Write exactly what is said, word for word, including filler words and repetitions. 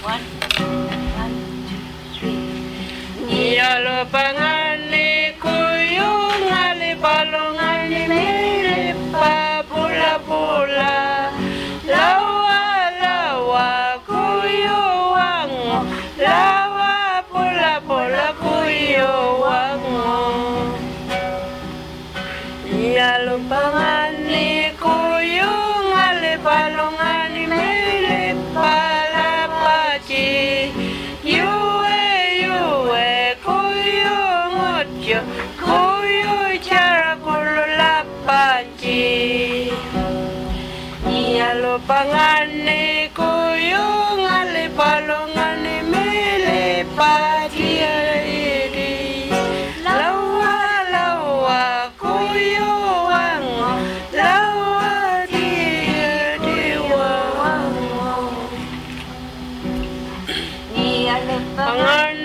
One, one, two, three. Yalo pangani kuyung ali balongani milipa pula pula lawa lawa kuyuwango lawa pula pula kuyuwango Yalo pangani kuyung ali balongani milipa lapachi Yue yue kuyung utyo kuyu cara kulu lapachi Yalo pangani kuyung ali balongani milipachi Lawa lawa kuyuwango lawa dia diwawango Yalo Pangan